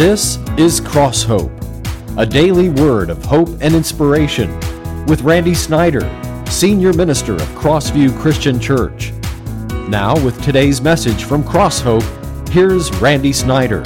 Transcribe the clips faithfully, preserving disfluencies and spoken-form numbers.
This is Cross Hope, a daily word of hope and inspiration with Randy Snyder, Senior Minister of Crossview Christian Church. Now with today's message from Cross Hope, here's Randy Snyder.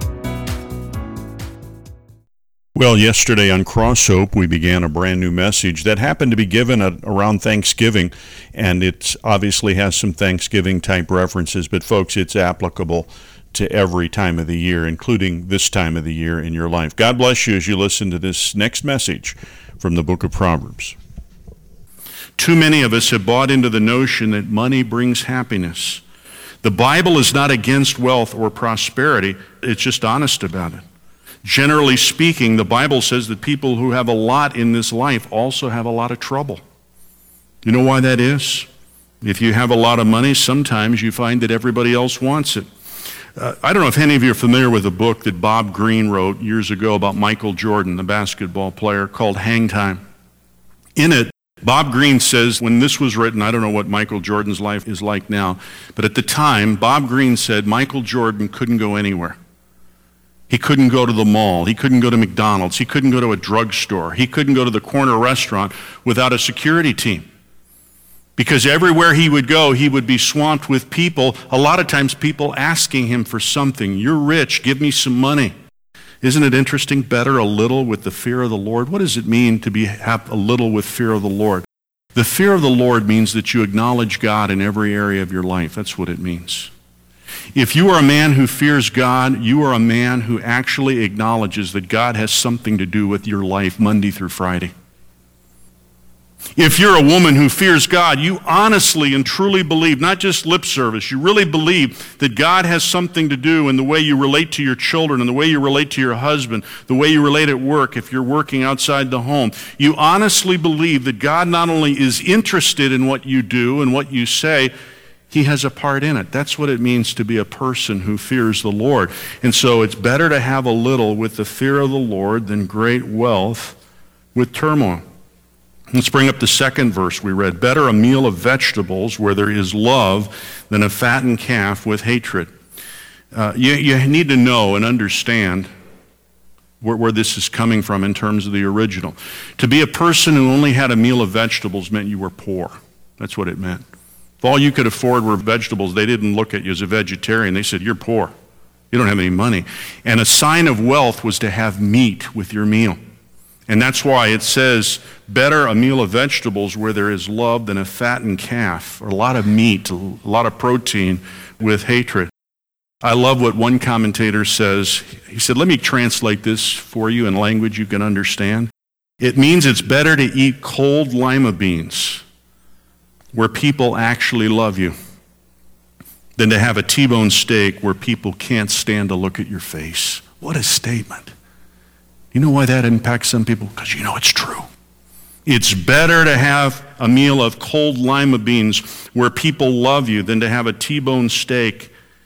Well, yesterday on Cross Hope, we began a brand new message that happened to be given at, around Thanksgiving, and it obviously has some Thanksgiving-type references, but folks, it's applicable to every time of the year, including this time of the year in your life. God bless you as you listen to this next message from the book of Proverbs. Too many of us have bought into the notion that money brings happiness. The Bible is not against wealth or prosperity, it's just honest about it. Generally speaking, the Bible says that people who have a lot in this life also have a lot of trouble. You know why that is? If you have a lot of money, sometimes you find that everybody else wants it. Uh, I don't know if any of you are familiar with a book that Bob Greene wrote years ago about Michael Jordan, the basketball player, called Hang Time. In it, Bob Greene says, when this was written, I don't know what Michael Jordan's life is like now, but at the time, Bob Greene said Michael Jordan couldn't go anywhere. He couldn't go to the mall. He couldn't go to McDonald's. He couldn't go to a drugstore. He couldn't go to the corner restaurant without a security team. Because everywhere he would go, he would be swamped with people, a lot of times people asking him for something. You're rich, give me some money. Isn't it interesting? Better a little with the fear of the Lord. What does it mean to be have a little with fear of the Lord? The fear of the Lord means that you acknowledge God in every area of your life. That's what it means. If you are a man who fears God, you are a man who actually acknowledges that God has something to do with your life Monday through Friday. If you're a woman who fears God, you honestly and truly believe, not just lip service, you really believe that God has something to do in the way you relate to your children and the way you relate to your husband, the way you relate at work if you're working outside the home. You honestly believe that God not only is interested in what you do and what you say, He has a part in it. That's what it means to be a person who fears the Lord. And so it's better to have a little with the fear of the Lord than great wealth with turmoil. Let's bring up the second verse we read. Better a meal of vegetables where there is love than a fattened calf with hatred. Uh, you, you need to know and understand where, where this is coming from in terms of the original. To be a person who only had a meal of vegetables meant you were poor. That's what it meant. If all you could afford were vegetables, they didn't look at you as a vegetarian. They said, you're poor. You don't have any money. And a sign of wealth was to have meat with your meal. And that's why it says, better a meal of vegetables where there is love than a fattened calf, or a lot of meat, a lot of protein with hatred. I love what one commentator says. He said, let me translate this for you in language you can understand. It means it's better to eat cold lima beans where people actually love you than to have a T-bone steak where people can't stand to look at your face. What a statement. You know why that impacts some people? Because you know it's true. It's better to have a meal of cold lima beans where people love you than to have a T-bone steak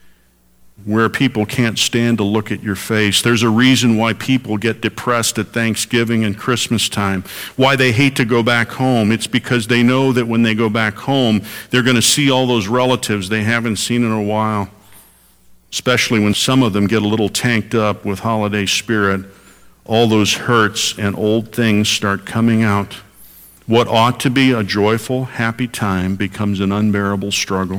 where people can't stand to look at your face. There's a reason why people get depressed at Thanksgiving and Christmas time, why they hate to go back home. It's because they know that when they go back home, they're going to see all those relatives they haven't seen in a while, especially when some of them get a little tanked up with holiday spirit. All those hurts and old things start coming out. What ought to be a joyful, happy time becomes an unbearable struggle.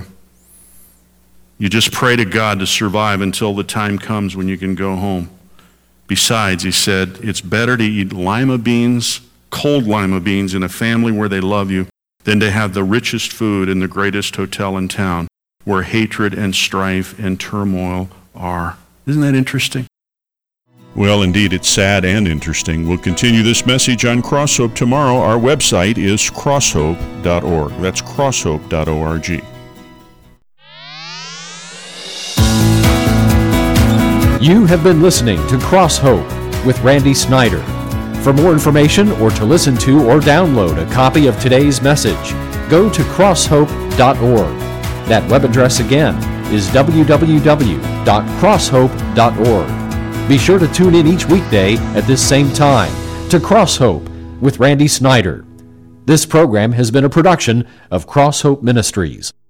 You just pray to God to survive until the time comes when you can go home. Besides, he said, it's better to eat lima beans, cold lima beans, in a family where they love you than to have the richest food in the greatest hotel in town where hatred and strife and turmoil are. Isn't that interesting? Well, indeed, it's sad and interesting. We'll continue this message on Cross Hope tomorrow. Our website is crosshope dot org. That's crosshope dot org. You have been listening to Cross Hope with Randy Snyder. For more information or to listen to or download a copy of today's message, go to crosshope dot org. That web address again is w w w dot crosshope dot org. Be sure to tune in each weekday at this same time to Cross Hope with Randy Snyder. This program has been a production of Cross Hope Ministries.